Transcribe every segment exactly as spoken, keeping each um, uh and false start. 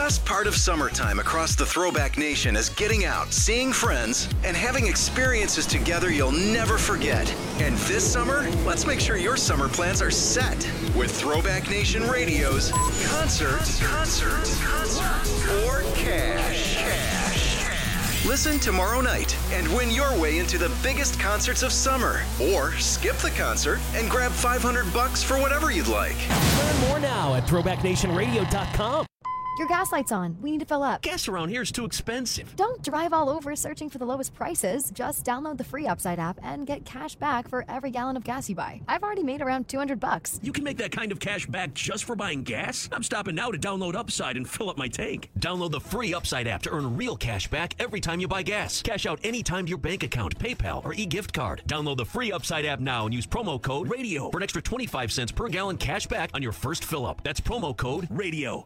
best part of summertime across the Throwback Nation is getting out, seeing friends, and having experiences together you'll never forget. And this summer, let's make sure your summer plans are set with Throwback Nation Radio's Concerts, Concerts, Concerts, or Cash. Cash. Listen tomorrow night and win your way into the biggest concerts of summer. Or skip the concert and grab five hundred bucks for whatever you'd like. Learn more now at throwback nation radio dot com. Your gas light's on. We need to fill up. Gas around here is too expensive. Don't drive all over searching for the lowest prices. Just download the free Upside app and get cash back for every gallon of gas you buy. I've already made around two hundred bucks. You can make that kind of cash back just for buying gas? I'm stopping now to download Upside and fill up my tank. Download the free Upside app to earn real cash back every time you buy gas. Cash out anytime to your bank account, PayPal, or e-gift card. Download the free Upside app now and use promo code RADIO for an extra twenty-five cents per gallon cash back on your first fill up. That's promo code RADIO.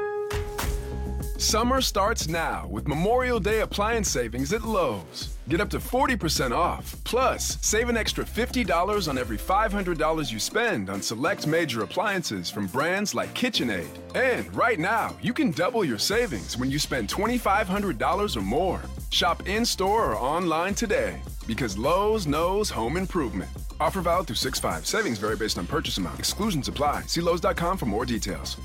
Summer starts now with Memorial Day appliance savings at Lowe's. Get up to forty percent off. Plus, save an extra fifty dollars on every five hundred dollars you spend on select major appliances from brands like KitchenAid. And right now, you can double your savings when you spend twenty-five hundred dollars or more. Shop in-store or online today because Lowe's knows home improvement. Offer valid through six five. Savings vary based on purchase amount. Exclusions apply. See Lowe's dot com for more details.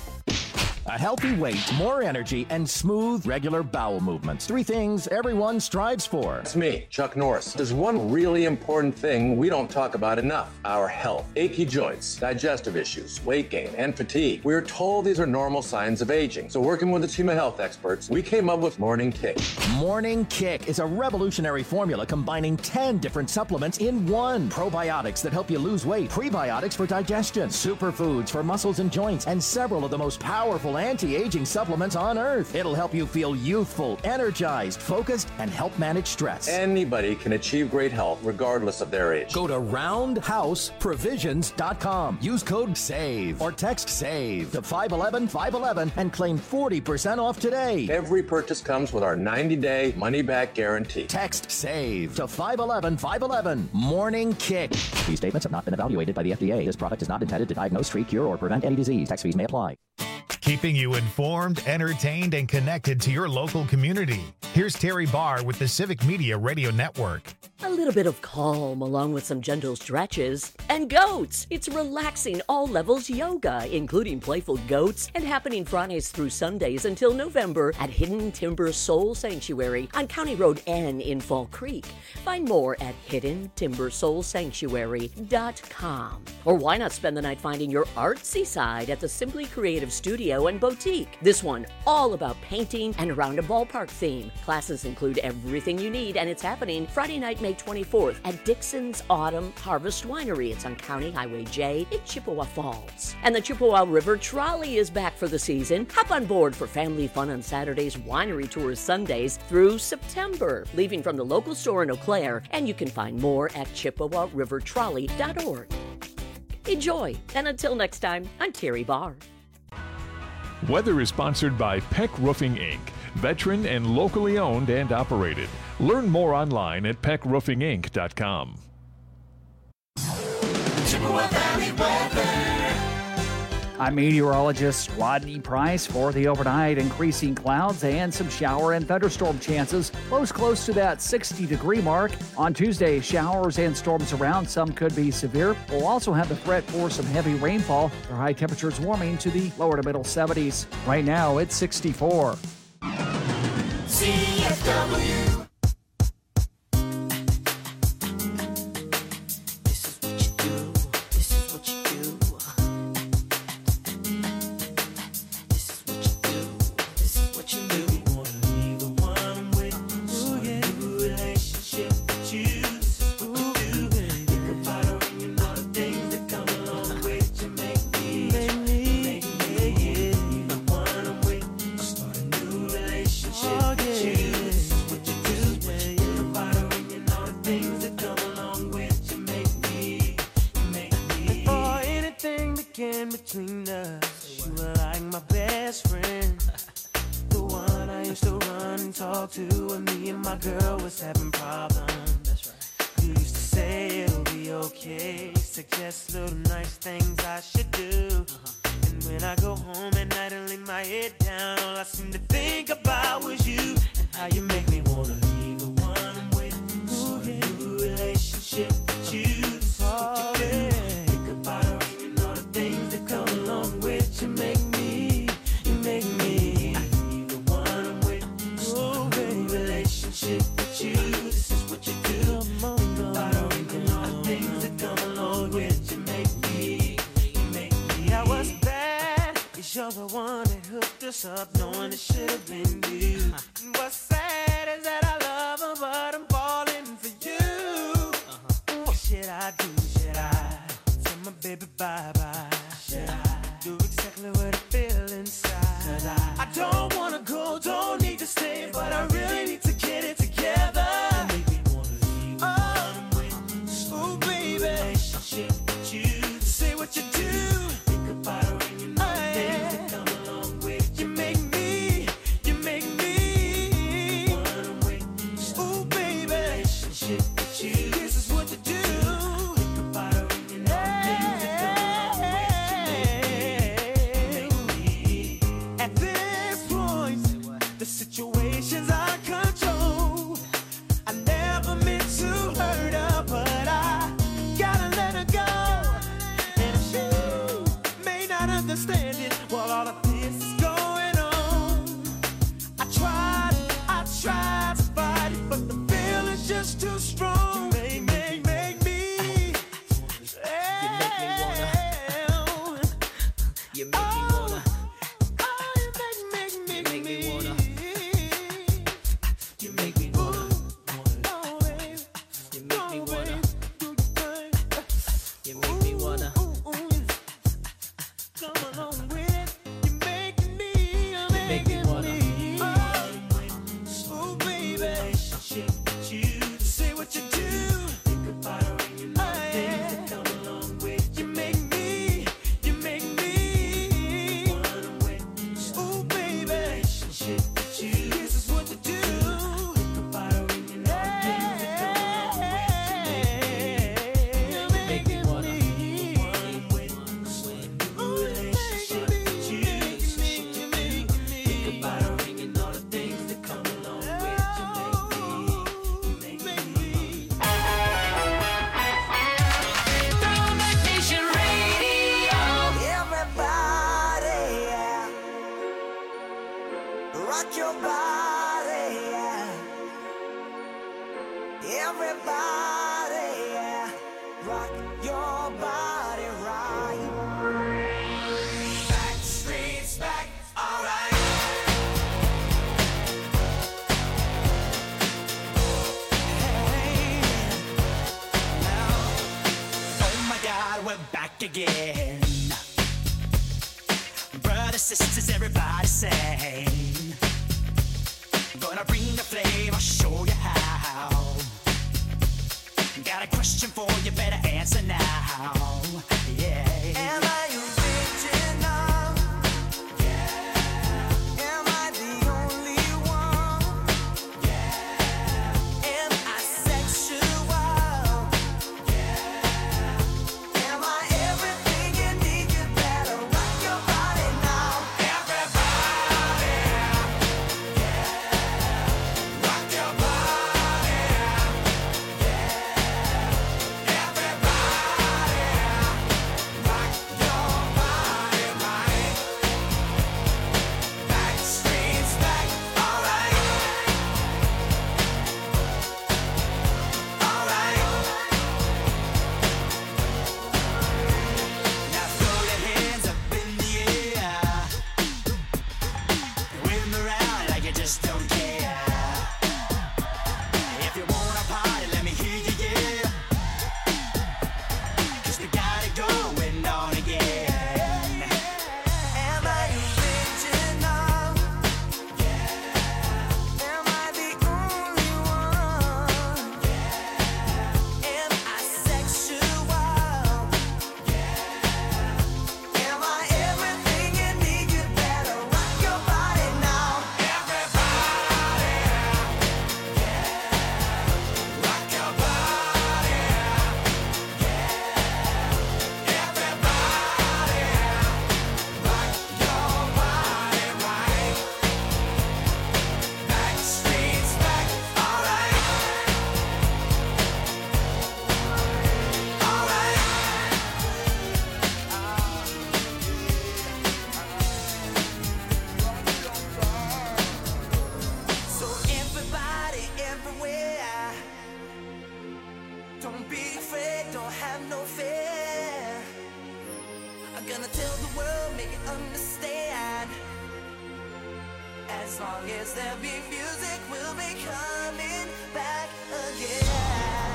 A healthy weight, more energy, and smooth, regular bowel movements. Three things everyone strives for. It's me, Chuck Norris. There's one really important thing we don't talk about enough: our health. Achy joints, digestive issues, weight gain, and fatigue. We're told these are normal signs of aging. So working with a team of health experts, we came up with Morning Kick. Morning Kick is a revolutionary formula combining ten different supplements in one. Probiotics that help you lose weight, prebiotics for digestion, superfoods for muscles and joints, and several of the most powerful anti-aging supplements on earth. It'll help you feel youthful, energized, focused, and help manage stress. Anybody can achieve great health regardless of their age. Go to roundhouse provisions dot com. Use code SAVE or text SAVE to five one one, five one one and claim forty percent off today. Every purchase comes with our ninety-day money-back guarantee. Text SAVE to five one one, five one one. Morning Kick. These statements have not been evaluated by the F D A. This product is not intended to diagnose, treat, cure, or prevent any disease. Tax fees may apply. Keeping you informed, entertained, and connected to your local community. Here's Terry Barr with the Civic Media Radio Network. A little bit of calm along with some gentle stretches. And goats! It's relaxing all levels yoga, including playful goats, and happening Fridays through Sundays until November at Hidden Timber Soul Sanctuary on County Road N in Fall Creek. Find more at hidden timber soul sanctuary dot com. Or why not spend the night finding your artsy side at the Simply Creative Studio and Boutique? This one all about painting and around a ballpark theme. Classes include everything you need, and it's happening Friday night, May twenty-fourth at Dixon's Autumn Harvest Winery. It's on County Highway J in Chippewa Falls. And the Chippewa River Trolley is back for the season. Hop on board for family fun on Saturdays, winery tours Sundays through September, leaving from the local store in Eau Claire, and you can find more at chippewa river trolley dot org. Enjoy, and until next time, I'm Terry Barr. Weather is sponsored by Peck Roofing, Incorporated, veteran and locally owned and operated. Learn more online at peck roofing inc dot com. Chippewa Valley weather. I'm meteorologist Rodney Price for the overnight. Increasing clouds and some shower and thunderstorm chances. Lows close to that sixty degree mark. On Tuesday, showers and storms around. Some could be severe. We'll also have the threat for some heavy rainfall. Our high temperatures warming to the lower to middle seventies. Right now, it's sixty-four. C F W. Between us, you were like my best friend, the one I used to run and talk to when me and my girl was having problems. That's right. You used to say it'll be okay, suggest little nice things I should do. Uh-huh. And when I go home at night and lay my my head down, all I seem to think about was you and how you make me wanna leave the one I'm with. Ooh, yeah. A new relationship with you. This is what you do. Think about her and all the things that come along with you. Make me, you make me leave the one I'm with. Ooh, baby, relationship with you. This is what you do. Think about her and all the things that come along with you. Make me, you make me. I was bad, 'cause you're the one that hooked us up, knowing it should have been you. And what's sad is that I love her, but I'm falling for you. What should I do? Should I tell my baby bye-bye? Should I do exactly what I feel inside? 'Cause I, I don't wanna go, don't need to stay, but I really need to get it together. Make me wanna leave oh, with ooh, baby. Relationship with you. Say what you do. Think about her and you know the things that come along with you. Make me, you make me wanna wait. Ooh, baby. Relationship with you. This is what you do. Think about her and you know the things that come along with you. Make me. At this point, the situation's out of control. I never meant to hurt her, but I gotta let her go. And if you may not understand it while all of this is going on, I tried, I tried to fight it, but the feeling's just too strong. Make, make, make me. You make me wanna. You make me wanna. Oh, you make, make, make, make me wanna. You make me wanna. Oh, baby. You make me wanna. You make me wanna. Come along with it. You make me, you make me wanna. Oh, baby. Relationship with you. Say what you do. Think about her and you know the things that come along with you. Make me, you make me wanna wait. Oh, baby. Relationship with you. This is what you do. Think about her and you know the things that come along with you. You make me wanna wait. Ooh, relationship with you. Think about her and you know the things that come along with you. Make me, you make me. Throwback Nation Radio. Everybody, yeah. Rock your body, yeah. Everybody, yeah. Rock your body right. Back streets back, alright. Hey, now, oh my God, we're back again. Brothers, sisters, everybody sing. Gonna bring the flame, I'll show you how. Got a question for you, better answer now. Yeah. Am I original? Yeah. Am I the only one? Yeah. Am I sexual? Yeah. Am I everything you need? You better rock your body now. Everybody. Yeah. Rock your body. Yeah. Everybody. Rock your gonna tell the world, make it understand. As long as there be music, we'll be coming back again.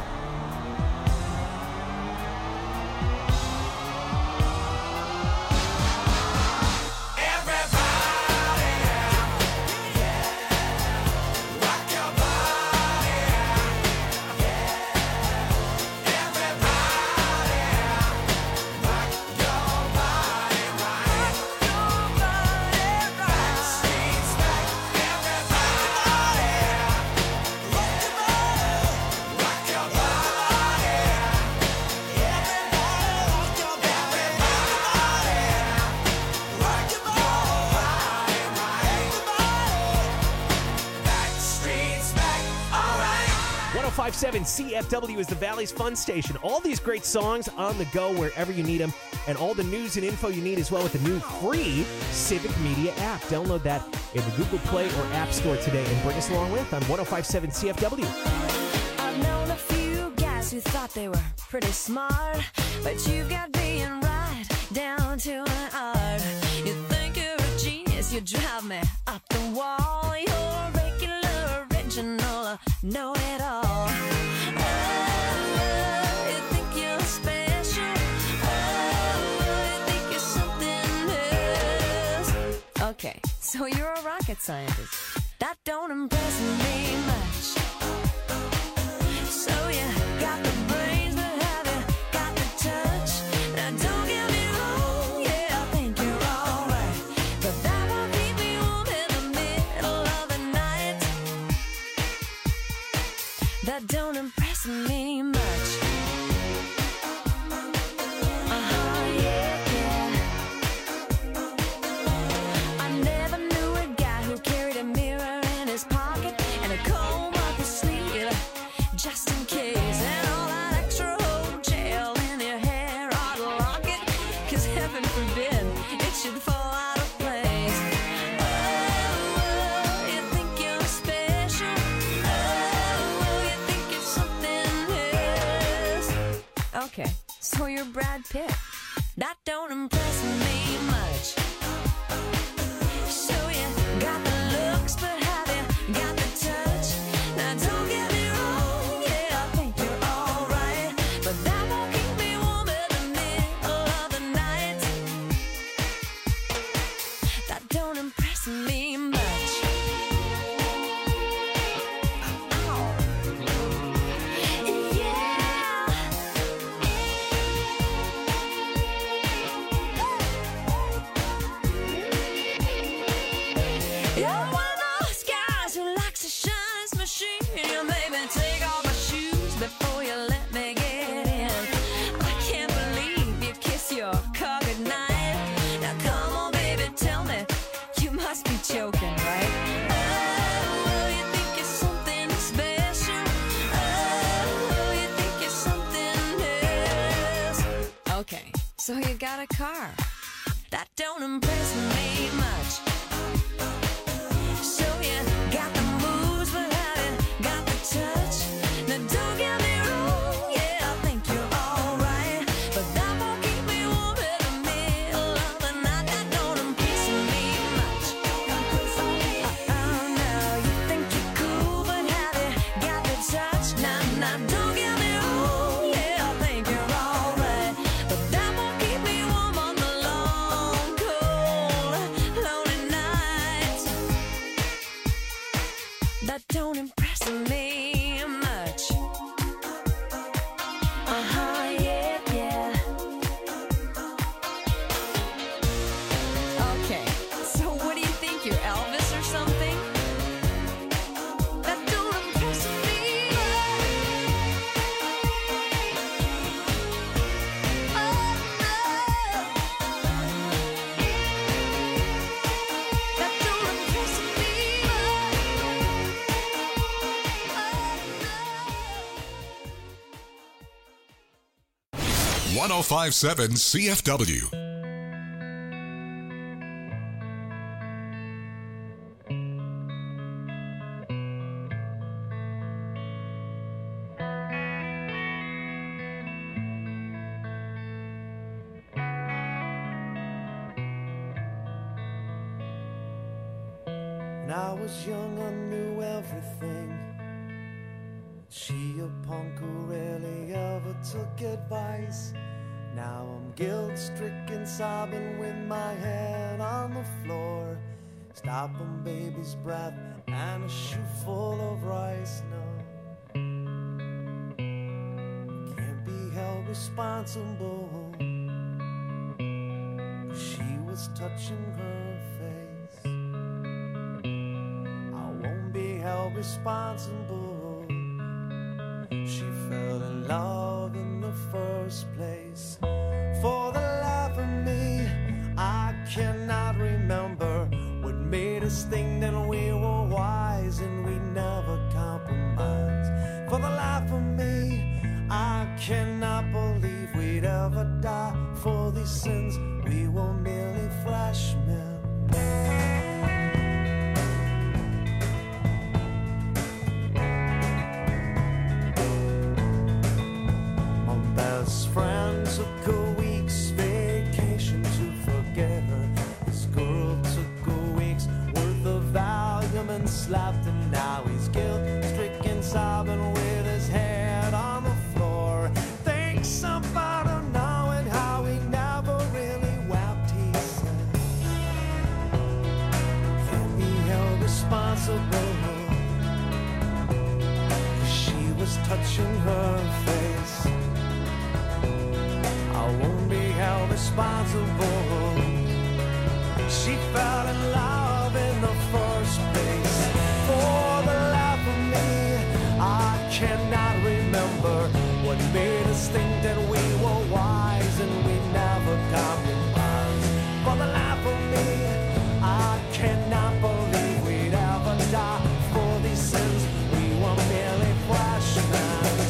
one oh five point seven C F W is the Valley's fun station. All these great songs on the go wherever you need them, and all the news and info you need as well with the new free Civic Media app. Download that in the Google Play or App Store today and bring us along with on one oh five point seven C F W. I've known a few guys who thought they were pretty smart, but you've got being right down to an art. You think you're a genius, you drive me up the wall. You're a regular, original, know-it-all. Oh, you think you're special. Oh, you think you're something else. Okay, so you're a rocket scientist. That don't impress me much. So you got the brains, but have you got the touch? Now don't get me wrong, yeah, I think you're alright, but that won't keep me warm in the middle of the night. That don't impress me much. Uh-huh, yeah, yeah. I never knew a guy who carried a mirror in his pocket and a comb up his sleeve, just in case, and all that extra old gel in your hair ought to lock it, 'cause heaven forbid it should fall out of place. Oh, you think you're special. Oh, you think you're something else. Okay, so you're Brad Pitt. That don't impress me much. So you got the looks, but have you got the touch? Now don't get me wrong, yeah, I think you're alright, but that won't keep me warm in the middle of the night. That don't impress me much. You're one of those guys who likes to shine his machine. You made me take off my shoes before you let me get in. I can't believe you kiss your car goodnight. Now come on, baby, tell me, you must be joking, right? Oh, you think you're something special. Oh, you think you're something else. Okay, so you got a car. That don't impress me much. So you got the moves, but have you got the touch? Now don't get me wrong, yeah, I think you're alright, but that won't keep me warm in the middle of the night. That don't impress me much. Oh no, you think you're cool, but have you got the touch? Now, now don't get me wrong, yeah, I think you're alright, but that won't keep me warm on the long, cold, lonely nights. That don't impress me much. Uh-huh, yeah, yeah. Okay, so what do you think, you're Elvis or something? That don't impress me much. Oh, no. That don't impress me one oh five point seven C F W. When I was young, I knew everything. She a punk who rarely ever took advice. Now I'm guilt-stricken, sobbing with my head on the floor, stopping baby's breath and a shoe full of rice. No, can't be held responsible. She was touching her face. I won't be held responsible. She fell in love in the first place. For the life of me, I cannot remember what made us think that we were wise and we never compromised. For the life of me, I cannot believe we'd ever die for these sins. We were merely freshmen. My best friend took a week's vacation to forget her. This girl took a week's worth of Valium and slapped him. Now he's guilt-stricken, sobbing with his head on the floor. Thinks about her now and how he never really wept, he said. Can't be held responsible. She was touching her face. I won't be held responsible. She fell in love in the first place. For the life of me, I cannot remember what made us think that we were wise and we never compromised. For the life of me, I cannot believe we'd ever die for these sins. We were merely freshmen.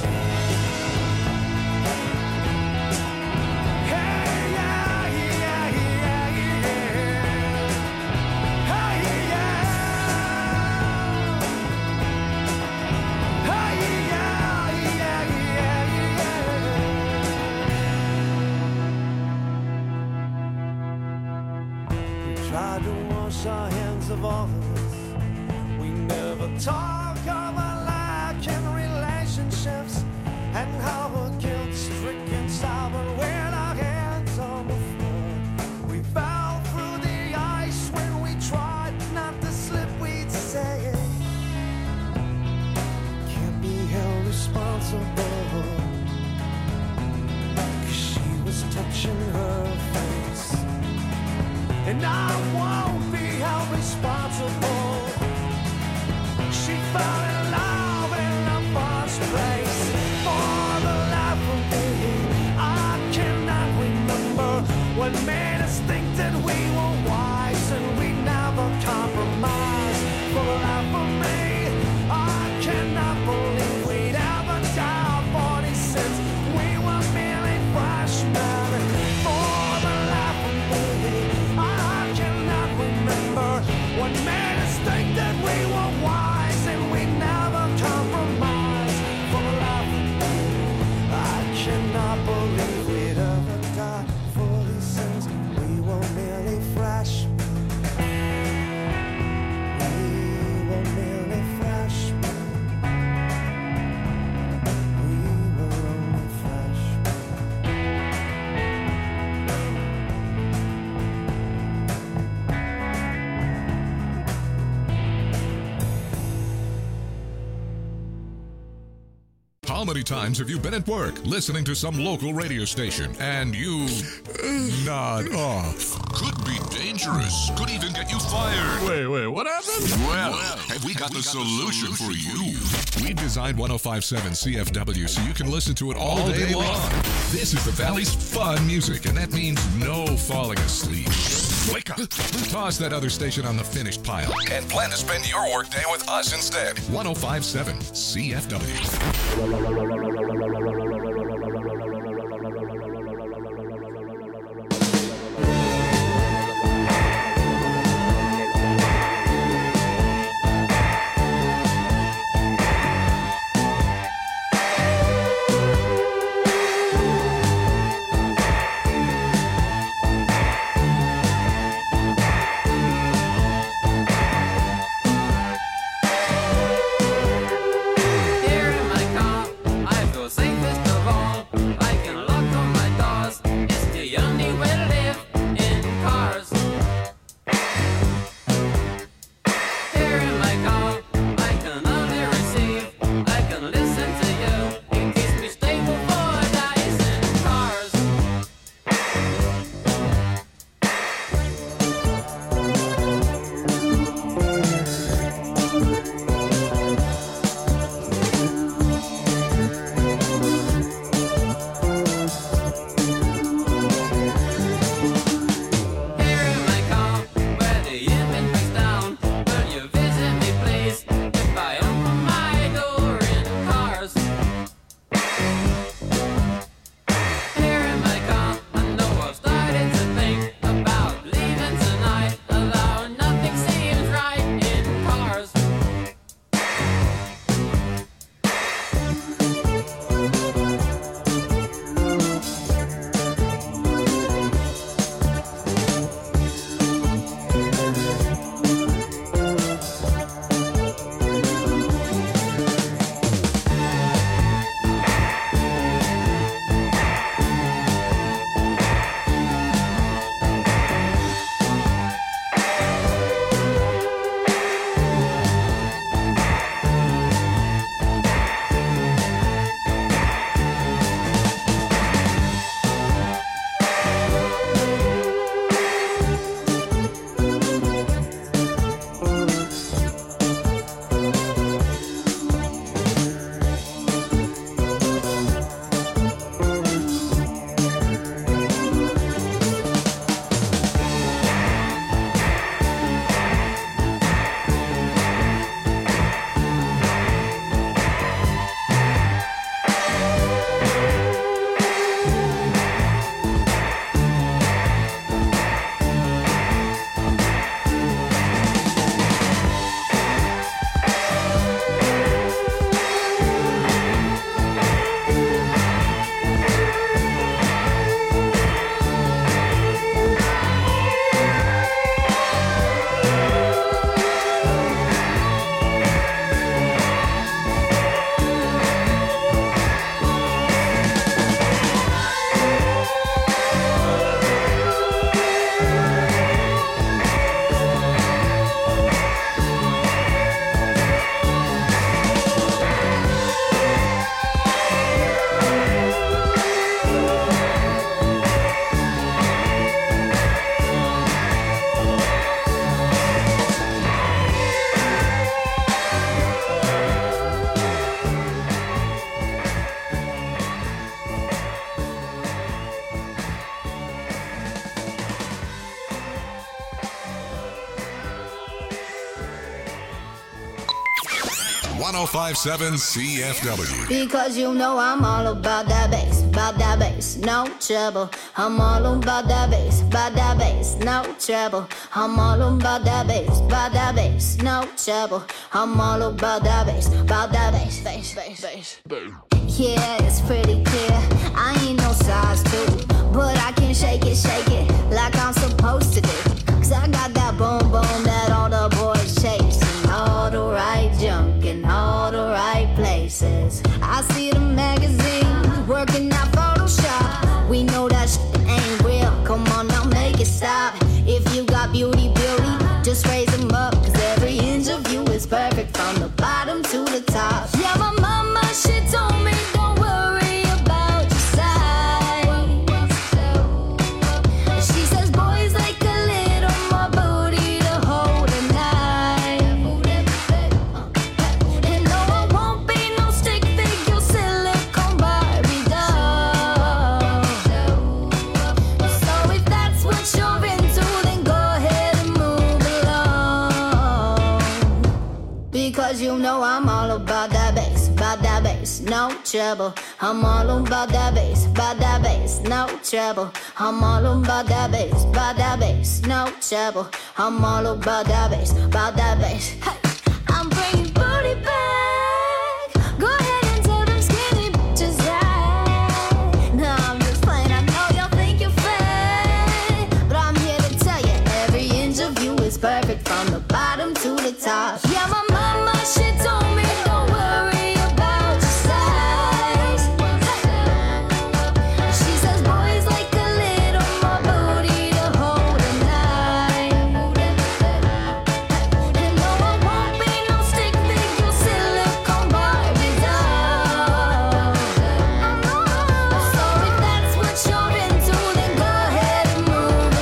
Tried to wash our hands of all of this. We never talk of our lack in relationships and how we're guilt-stricken, sobbing with our hands on the floor. We fell through the ice when we tried not to slip, we'd say it. Can't be held responsible, 'cause she was touching her face. And I won't be held responsible. She fell in love in the first place. For the life of me, I cannot remember what made us think that we were wise and we never compromised. For the life of me, I cannot believe we'd ever die for these sins. We were merely freshmen. For the life of me, I cannot remember what made us think that we were wise and we never compromised. For the life of me, I cannot believe we'd ever die for these sins. We were merely freshmen. We were merely freshmen. We were only freshmen. How many times have you been at work listening to some local radio station and you nod off? Could be dangerous. Could even get you fired. Wait, wait, what happened? Well, have we got the solution for you? We designed ten fifty-seven C F W so you can listen to it all day long. This is the Valley's fun music, and that means no falling asleep. Wake up. Toss that other station on the finished pile and plan to spend your workday with us instead. ten fifty-seven C F W. one oh five point seven C F W. Because you know I'm all about that bass, about that bass, no trouble. I'm all about that bass, about that bass, no trouble. I'm all about that bass, about that bass, no trouble. I'm all about that bass, about that bass, bass, bass, bass. Yeah, it's pretty clear. I ain't no size two, but I can shake it, shake it like I'm supposed to do. Cause I got that boom boom that all the boys chasing, all the right junk in all the right places. I see the magazines working out Photoshop. We know that shit ain't real. Come on now, make it stop. If you got beauty, beauty, just raise them up. Cause every inch of you is perfect from the bottom to the top. Yeah, my mama, she told me don't worry about your size. She says boys like a little more booty to hold at night. And no, I won't be no stick figure silicone Barbie doll. So if that's what you're into, then go ahead and move along. Because you know I'm all about that bass, about that bass, no trouble. I'm all about that bass, about that bass, no trouble. I'm all about that bass, about that bass, no trouble. I'm all about that bass, about that bass. Hey, I'm bringing booty back. Go ahead and tell them skinny bitches that. No, I'm just playing. I know y'all think you're fat, but I'm here to tell you every inch of you is perfect from the bottom to the top. Yeah, my mama, she told me don't worry about your size. She says boys like a little more booty to hold at night. And no, I won't be no stick figure silicone Barbie doll. So if that's what you're into, then go ahead and move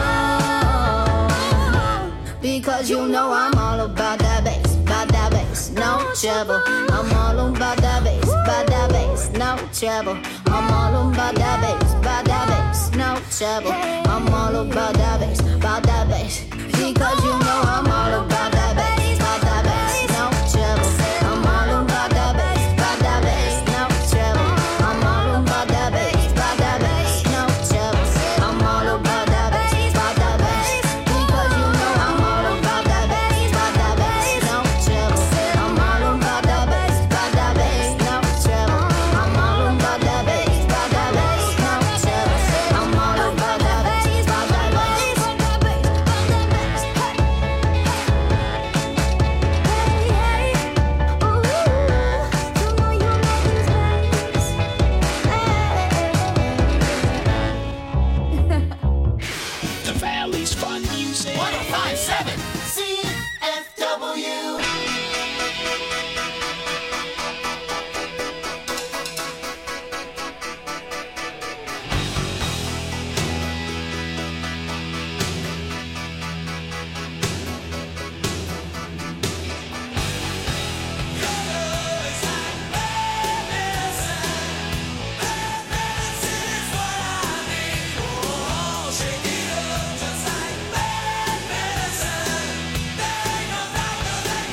along. Because you know I'm all about that bass, about that bass, no trouble. I'm all about that bass, about that bass, no trouble. I'm all about that bass, about that bass, no trouble. I'm all about that bass, about that bass. Because you know I'm all about that bass, about that bass, no trouble. I'm all about that bass, about that bass, no trouble. I'm all about that bass, about that bass, no trouble. I'm all about that bass, about that bass. Because you know I'm all about that bass, about that bass, no trouble. I'm all about that bass, about that bass, no trouble. I'm all about that bass, about that bass, no trouble. I'm all about that bass, about that bass, about that bass, about that bass. The Valley's fun music. one oh five point seven C F W. Shake it up just like bad medicine. There ain't no doctor that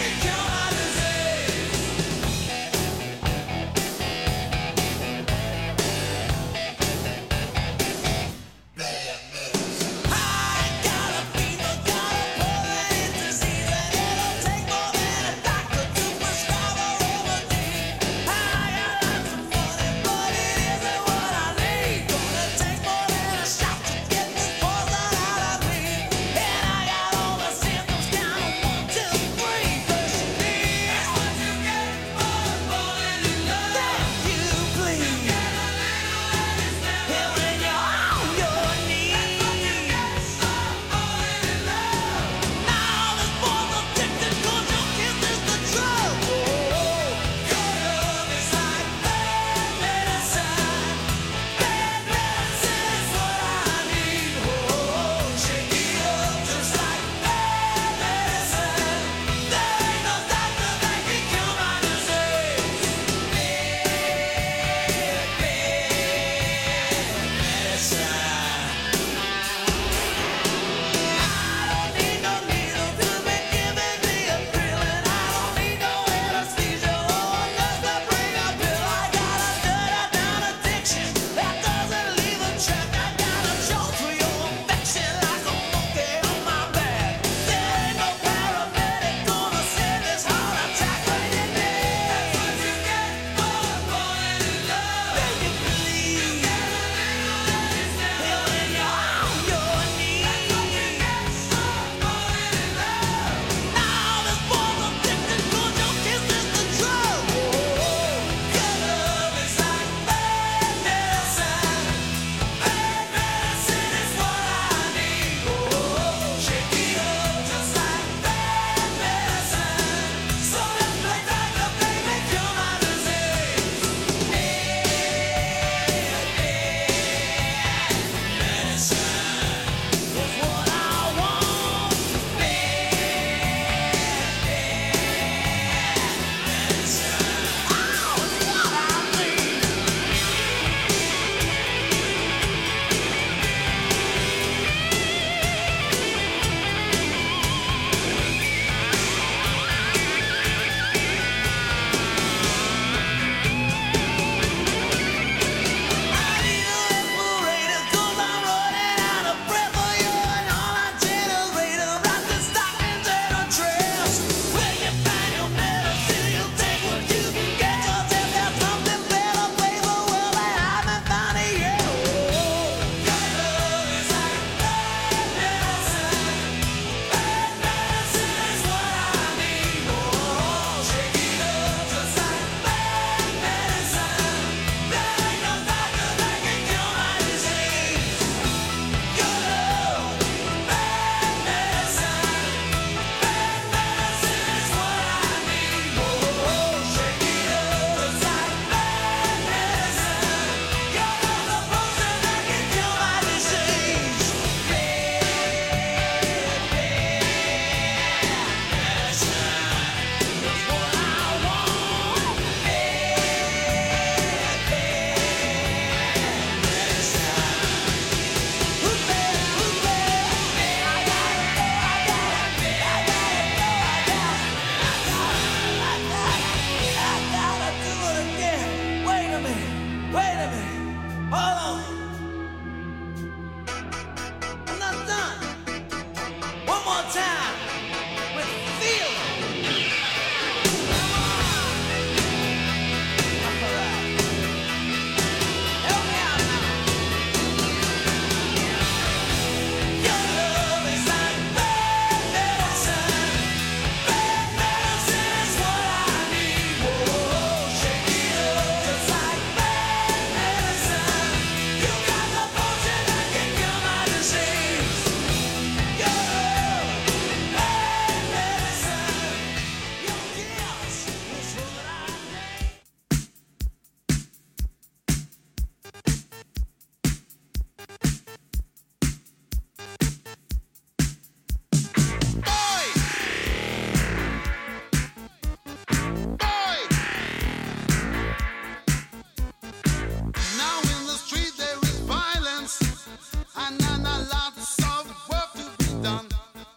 done.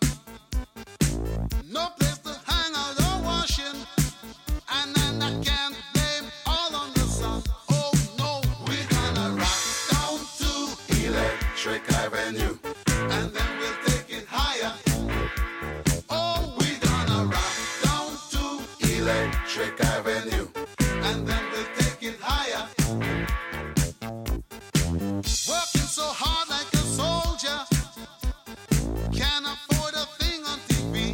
No place to hang out or washing, and then I can't blame all on the sun. Oh no, we're gonna rock down to Electric Avenue, and then we'll take it higher. Oh, we're gonna rock down to Electric Avenue, and then we'll take it higher. Working so hard like a soldier, can't afford a thing on T V.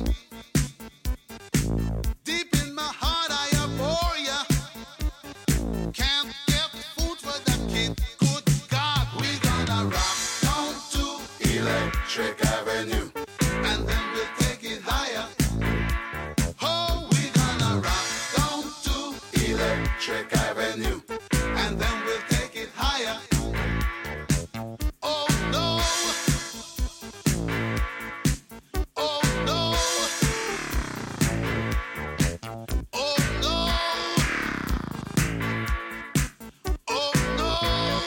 Deep in my heart I abhor ya. Can't get food for the kid. Good God, we gonna rock down to Electric Avenue, and then we'll take it higher. Oh, we gonna rock down to Electric Avenue, and then we'll take it higher. Oh no. Oh no. Oh no. Oh no.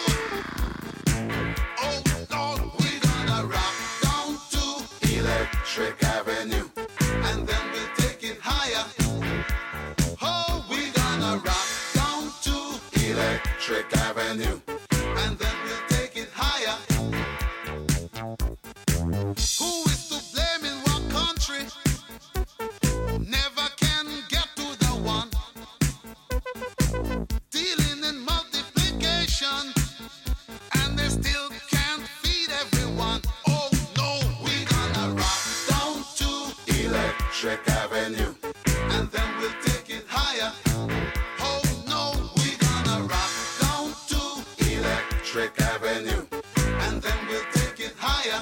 Oh no. We're gonna rock down to Electric Avenue, and then we'll take it higher. Oh, we're gonna rock down to Electric Avenue, and then we'll take it higher. Who is to blame in what country? Never can get to the one. Dealing in multiplication, and they still can't feed everyone. Oh no, we gonna rock down to Electric Avenue, and then we'll take it higher. Oh no, we gonna rock down to Electric Avenue, and then we'll take it higher.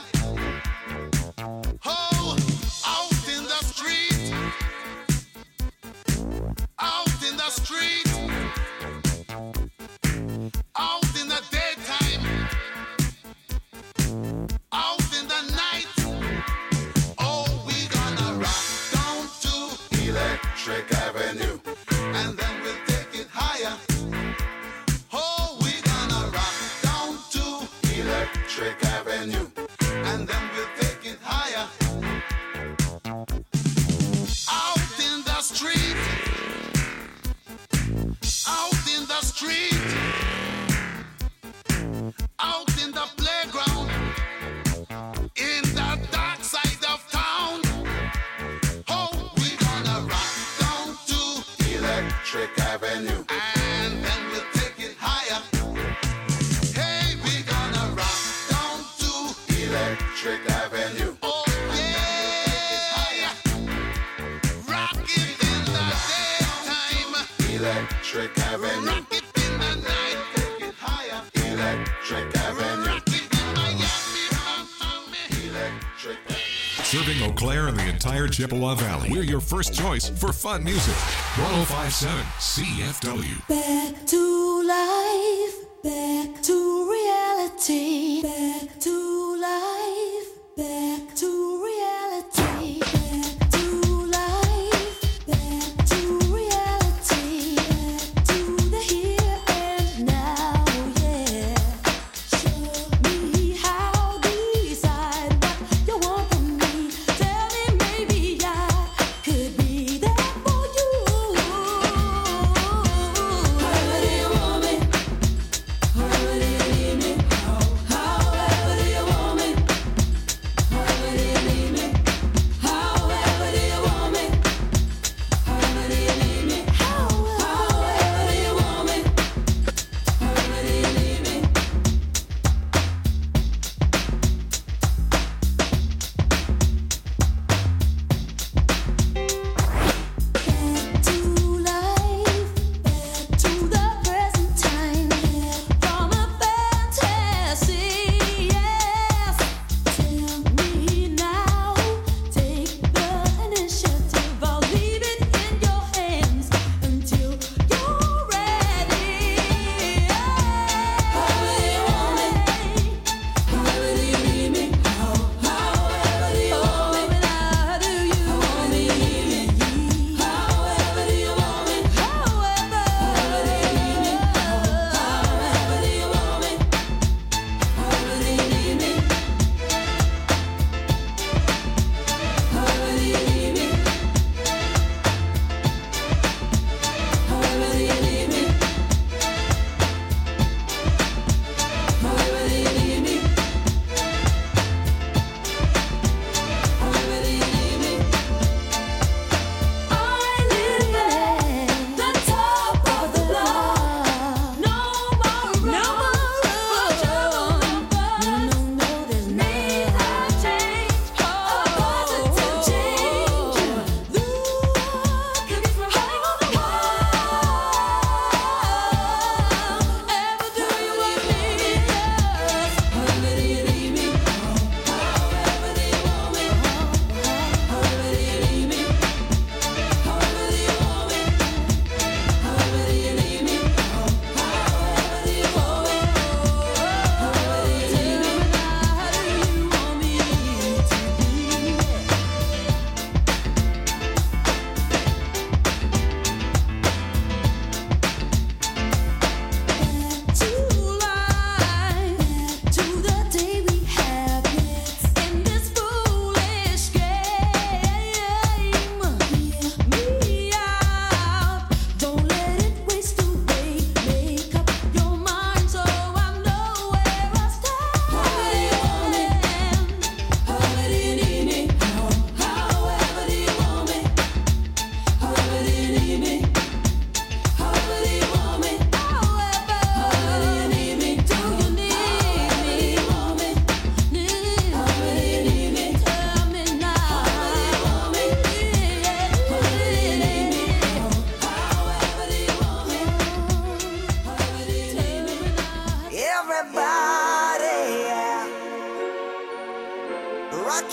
Oh, out in the street, out in the street, out in the daytime, out in the night. Oh, we gonna rock down to Electric Avenue, and then we'll take it higher. Oh, we gonna rock down to Electric Avenue, and then we'll take it higher. Out in the street, out in the street, out in the playground, in the dark side of town. Oh, we gonna rock down to Electric Avenue, and then we'll take it higher. Hey, we gonna rock down to Electric Avenue. Oh yeah, rock it in the daytime, Electric Avenue. Rock it in the night, take it higher, Electric Avenue. Rock it in Miami, Electric Avenue. Serving Eau Claire and the entire Chippewa Valley. We're your first choice for fun music. one oh five point seven C F W. Back to life, back to reality, back to life, back to reality, back to life, back to reality, back to the here and now, yeah. Show me how, decide what you want from me. Tell me maybe I could be there for you. However do you want me? However do you need me? However do you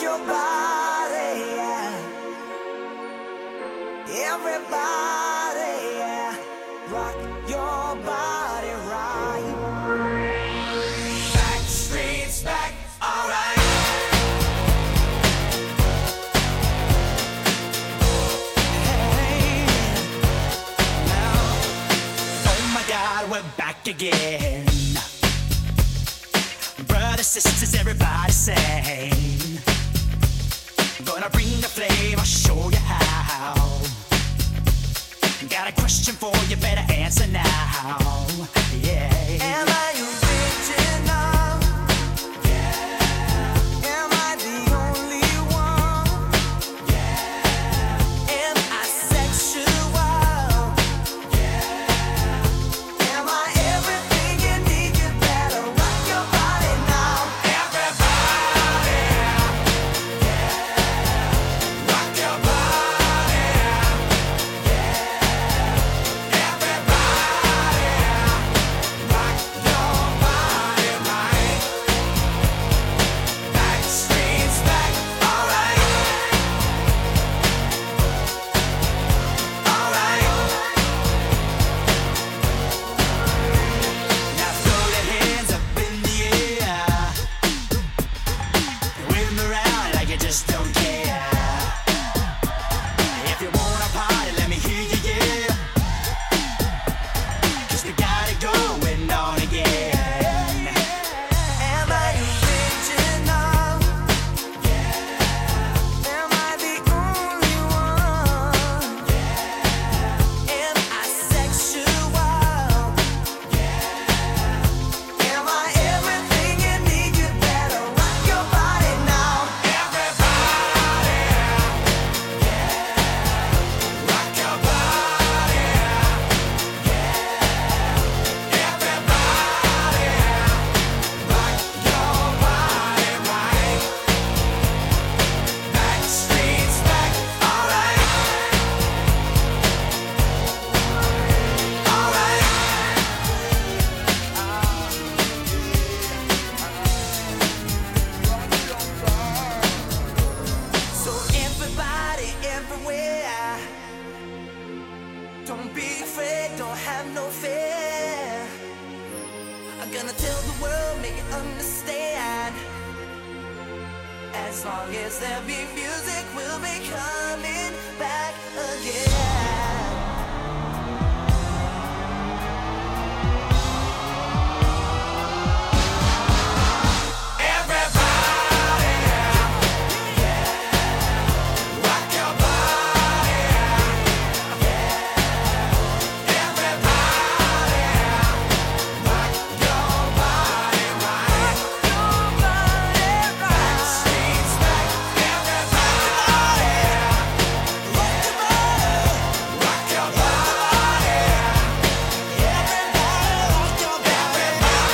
your body, yeah. Everybody, yeah. Rock your body right. Back streets back, alright. Hey, now, oh my God, we're back again. Brothers, sisters, everybody sing. Gonna bring the flame, I'll show you how. Got a question for you, better answer now. Yeah. Am I original? Yeah. Am I the only one? Yeah. Am I sexual? Yeah. Am I everything you need? You better rock your body now. Everybody, yeah. Rock your body, yeah. Everybody, rock your body right. Back streets back, alright. Alright. Now throw your hands up in the air. Wave them around like you just don't care. If you wanna party, let me hear you, yeah. 'Cause we got it going on again. Am I original? Yeah. Am I the only one? Yeah. Am I sexual? Yeah. Am I everything you need? You better rock your body now. Everybody, yeah. Rock your body, yeah. Everybody, rock your body right. Back streets back, alright. Alright. So everybody, everywhere, don't be afraid, don't have no fear. I'm gonna tell the world, make it understand. As long as there be music, we'll be coming back again. Everybody, yeah. Rock your body, yeah. Everybody, rock your body right. Back streets back, everybody, rock your body, rock your body, everybody, rock your body,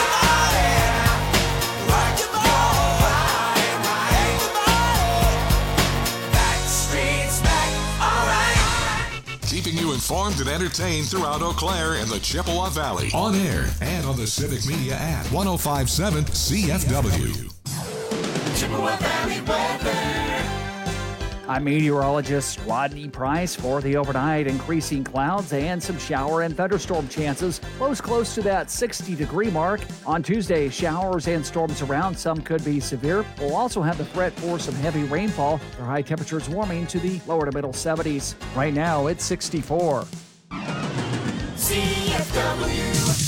rock your body right. Back streets back, alright. Keeping you informed and entertained throughout Eau Claire and the Chippewa Valley. On air and on the Civic Media app. ten fifty-seven C F W. Chippewa Valley weather. I'm meteorologist Rodney Price for the overnight. Increasing clouds and some shower and thunderstorm chances. Lows close to that sixty degree mark. On Tuesday, showers and storms around. Some could be severe. We'll also have the threat for some heavy rainfall. Our high temperatures warming to the lower to middle seventies. Right now, it's sixty-four. C F W.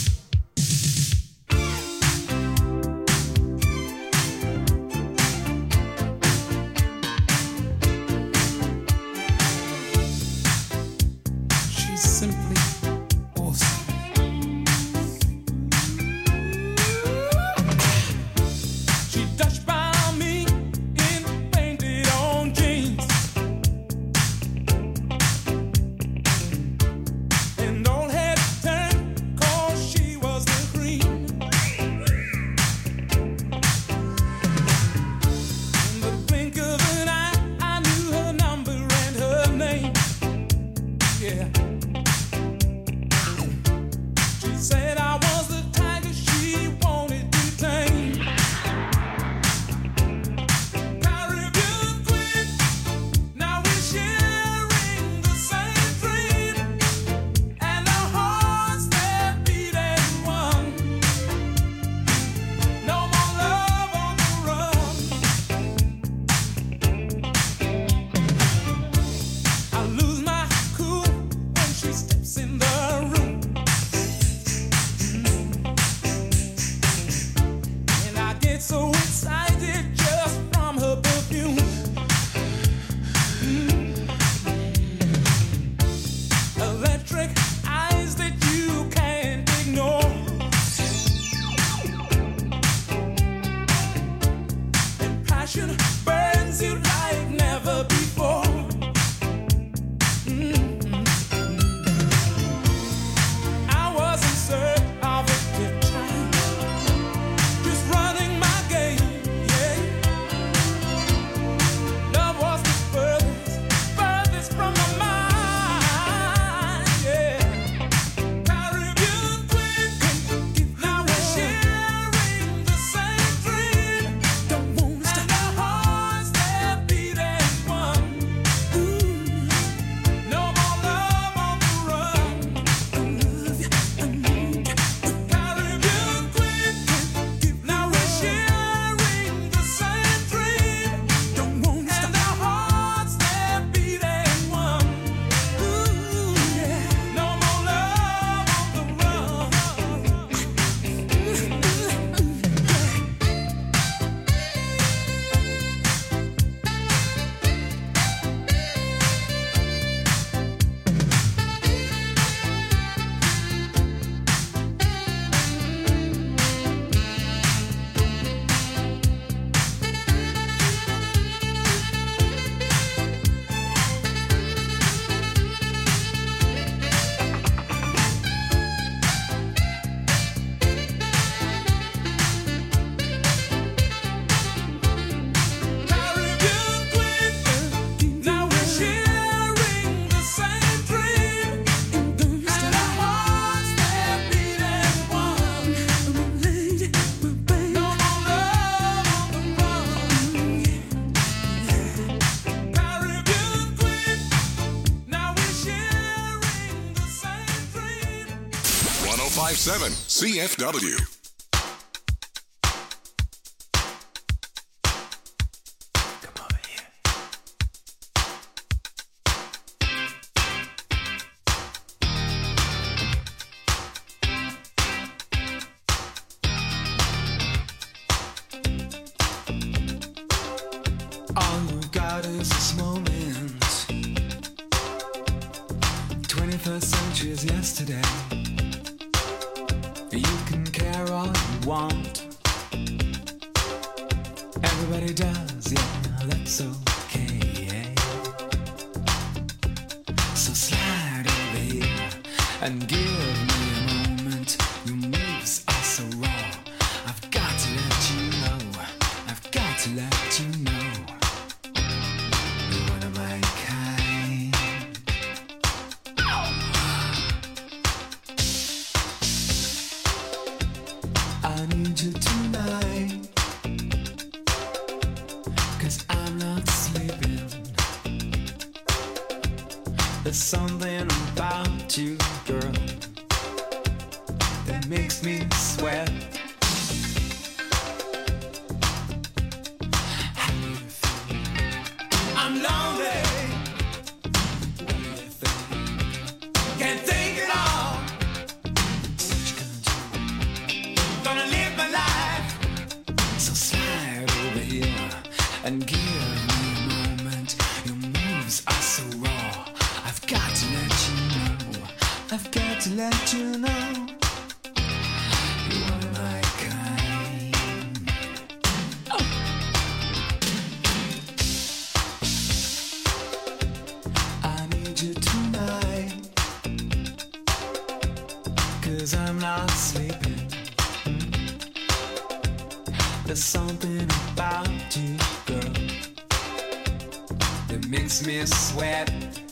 She's simply awesome. She touched by me in painted on jeans. And all head turned 'cause she five seven C F W. All you've got is this moment. twenty-first century is yesterday. You can care all you want. Everybody does, yeah, that's okay. So slide over here and give me a moment. Your moves are so raw. I've got to let you know. I've got to let you know. You're one of my kind. I need you tonight, 'cause I'm not sleeping. There's something about you, girl, that makes me sweat. I'm lonely. What do you think? Can't think at all. What you gonna do? Gonna live my life. So slide over here and give me a moment. Your moves are so raw. I've got to let you know. I've got to let you know. You're one of my kind. Oh. I need you tonight, 'cause I'm not sleeping. There's something about you, girl, that makes me sweat.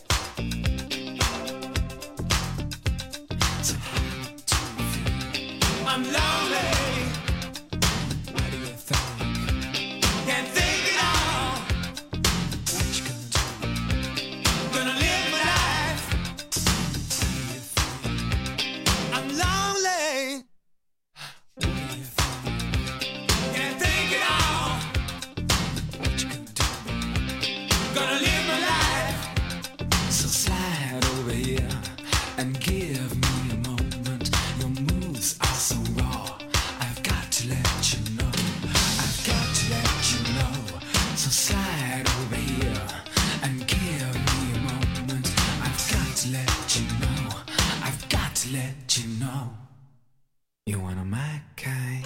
So how do you feel? I'm lonely. What do you think? Can't think at all. What you gonna do? Gonna live my life. What do you think? I'm lonely. What do you think? Can't think at all. What you gonna do? Gonna live my life. So slide over here and give me a moment. Your moves are so raw. I've got to let you know. I've got to let you know. So slide over here and give me a moment. I've got to let you know. I've got to let you know. You're one of my kind.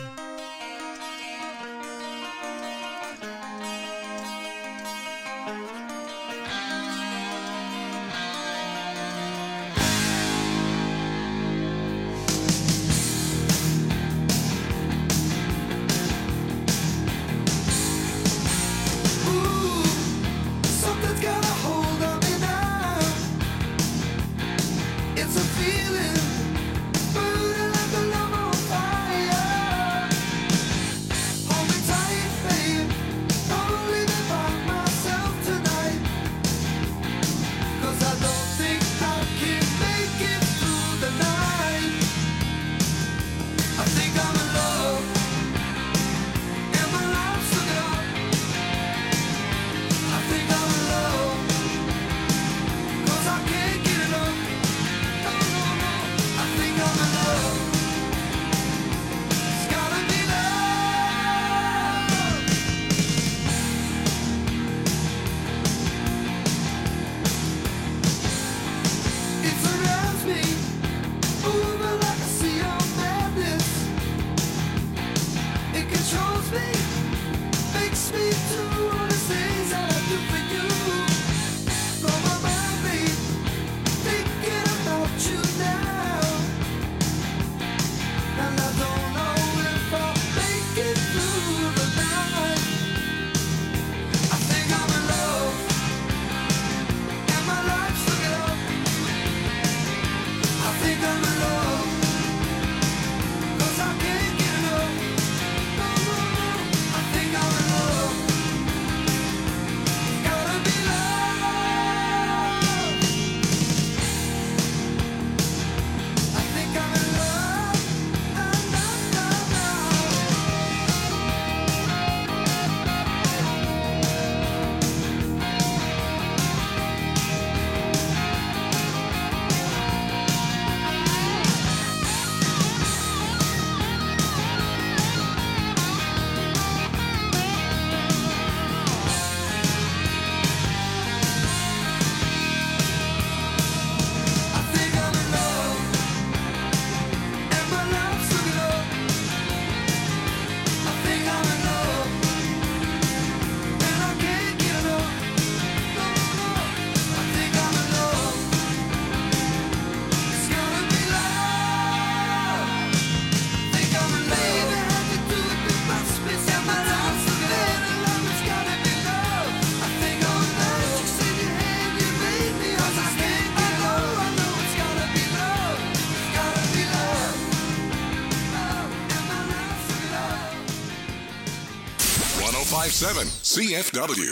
seven C F W.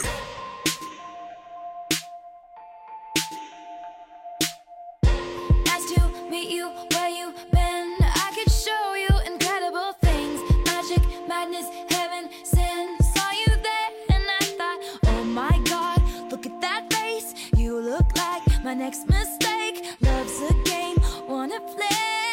Nice to meet you where you been. I could show you incredible things. Magic, madness, heaven, sin. Saw you there and I thought, oh my God, look at that face. You look like my next mistake. Love's a game, wanna play.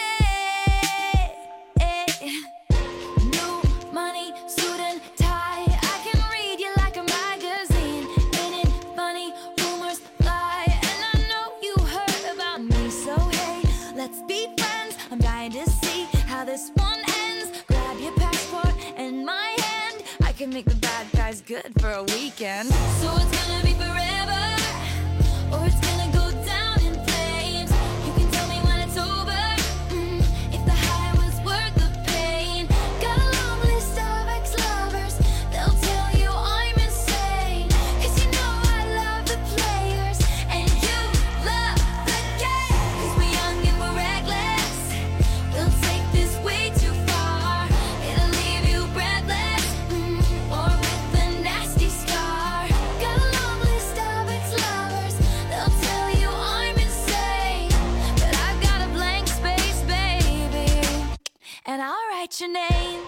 New money, suit and tie. I can read you like a magazine. Ain't it funny? Rumors fly. And I know you heard about me. So hey, let's be friends. I'm dying to see how this one ends. Grab your passport and my hand. I can make the bad guys good for a weekend. So it's gonna be forever, or it's gonna go down in flames. You can tell me when it's over, mm, if the high was worth the pain. Got a long list of ex-lovers, they'll tell you I'm insane. Cause you know I love the players, and you love the game. Cause we're young and we're reckless, we'll take this way too far. It'll leave you breathless, mm, or with a nasty scar. Got a long list of ex-lovers, they'll tell you I'm insane. But I've got a blank space, baby, and I'll write your name.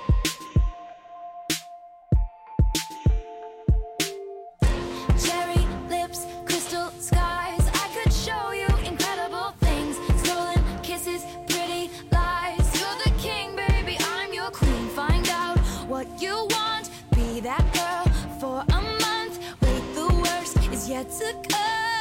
Cherry lips, crystal skies. I could show you incredible things. Stolen kisses, pretty lies. You're the king, baby, I'm your queen. Find out what you want, be that girl for a month. Wait, the worst is yet to come.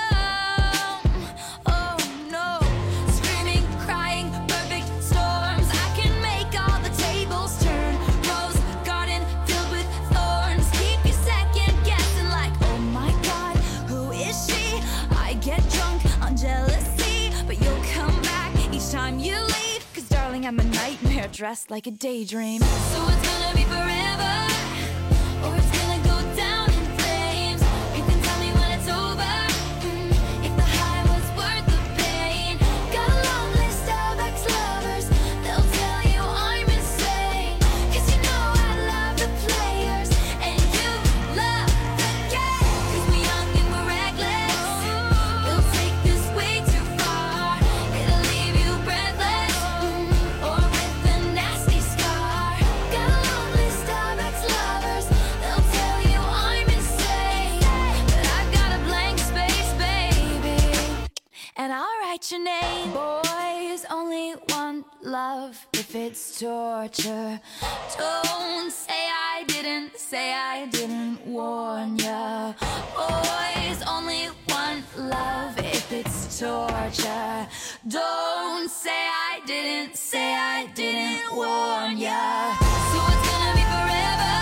Oh no, screaming, crying, perfect storms. I can make all the tables turn. Rose garden filled with thorns. Keep you second guessing like, oh my God, who is she? I get drunk on jealousy, but you'll come back each time you leave. Cause darling, I'm a nightmare dressed like a daydream. So it's gonna be forever, or it's gonna go down in flames. You can tell me when it's over, mm, if the high was worth the pain. Got a long list of ex-lovers, they'll tell you I'm insane. Cause you know I love the players, and you love the game. Cause we're young and we're reckless, we'll take this way too far. It'll leave you breathless, mm, or with a nasty scar. Got a long list of ex-lovers, they'll tell you I'm insane. But I've got a blank space, baby, and I'll write your name. Boys only want love if it's torture. Don't say I didn't, say I didn't warn ya. Boys only want love if it's torture. Don't say I didn't, say I didn't warn ya. So it's gonna be forever,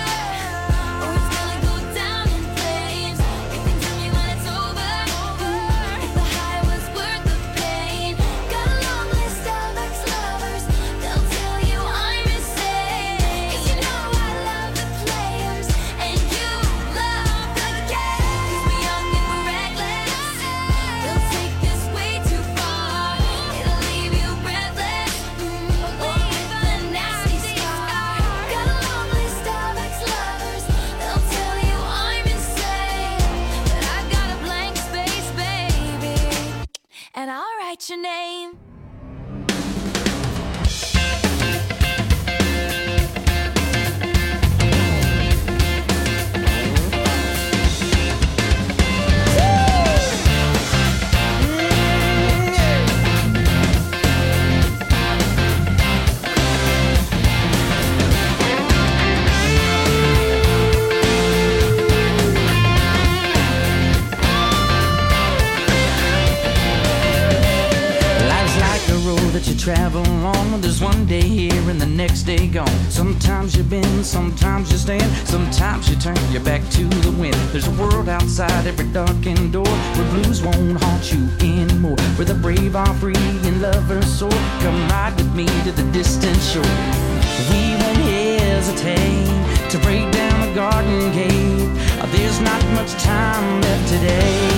or it's gonna go down in flames. You can tell me when it's over, mm, if the high was worth the pain. Got a long list of ex-lovers, they'll tell you I'm insane. Cause you know I love the players, and you love the game. Cause we're young and we're reckless, they'll take this way too far. It'll leave you breathless, mm, or with a nasty scar. Got a long list of ex-lovers, they'll tell you I'm insane. But I've got a blank space, baby, and I'll write your name. Life's like a road that you travel on. There's one day here and the next day gone. Sometimes you bend, sometimes you stand, sometimes you turn your back to the wind. There's a world outside every darkened door where blues won't haunt you anymore, where the brave are free and lovers soar. Come ride with me to the distant shore. We won't hesitate to break down the garden gate. There's not much time left today.